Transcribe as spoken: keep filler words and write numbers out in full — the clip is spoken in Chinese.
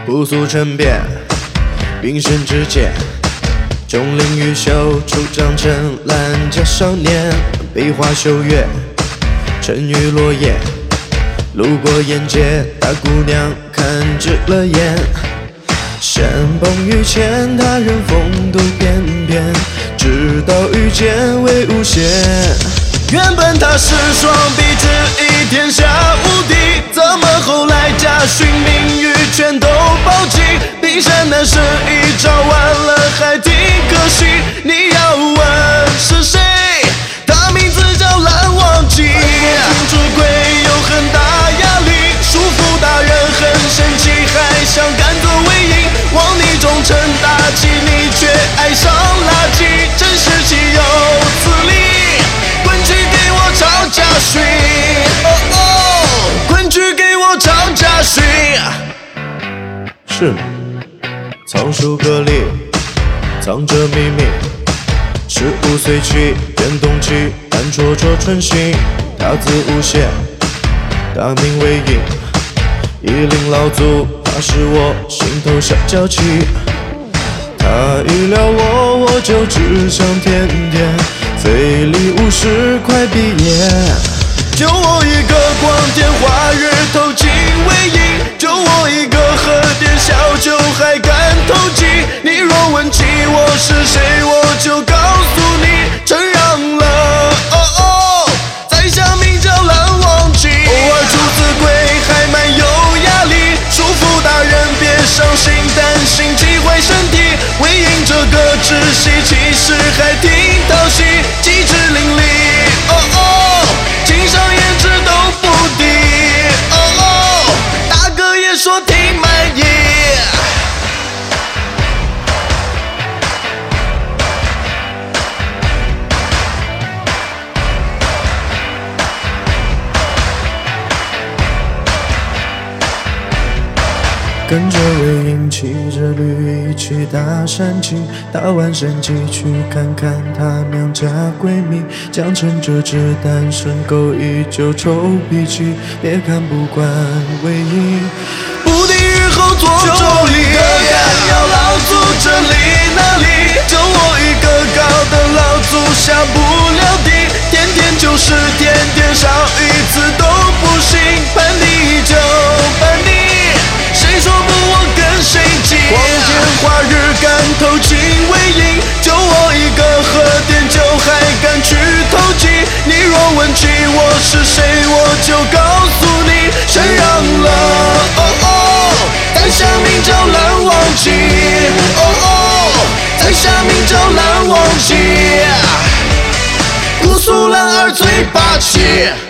朴素沉淀，冰深之间，钟灵毓秀出长成兰家少年，壁花秀月，沉鱼落雁，路过沿街，大姑娘看直了眼。山崩于前，他人风度翩翩，直到遇见为无限。原本他是双臂之一，天下无敌，怎么后来家训名誉全都抛弃？冰山难舍一招，完了还挺可惜。你要问是谁，他名字叫蓝忘机。出轨有很大压力，束缚大人很生气，还想赶走为营，往你忠诚大气，你却爱上垃圾，真是岂有此理！滚去给我抄家训，哦哦，滚去给我抄家训。是吗？藏书阁里藏着秘密，十五岁起变动起，淡灼灼春心，他自无限，大名为营，一领老祖，他是我心头小娇妻。他一撩我，我就只想甜甜，非礼勿视，快闭眼。就我一个光天化日投进为营，就我一个喝点小酒还敢投机。你若问起我是谁，我就告诉你，承让了。哦哦，在下名叫蓝忘机，偶尔出自贵还蛮有压力，束缚大人别伤心，担心击坏身体。为营这个窒息，其实还挺讨喜，机智伶俐。哦哦，情商颜值都不低。哦哦，大哥也说挺满意。跟着魏营骑着驴一起打山鸡，打完山鸡去看看他娘家闺蜜，江城这只单身狗依旧臭脾气，别看不惯魏营，不定日后做妯娌。要老祖这里那里，就我一个高的老祖下不了地，天天就是天天少一次都不行，叛逆就叛逆，谁说不我跟谁急？光天化日敢投进为营，就我一个喝点酒还敢去投机。你若问起我是谁，我就告诉你，承让了。哦哦，在下名叫蓝忘机。哦哦，在下名叫蓝忘机。姑苏蓝儿最霸气。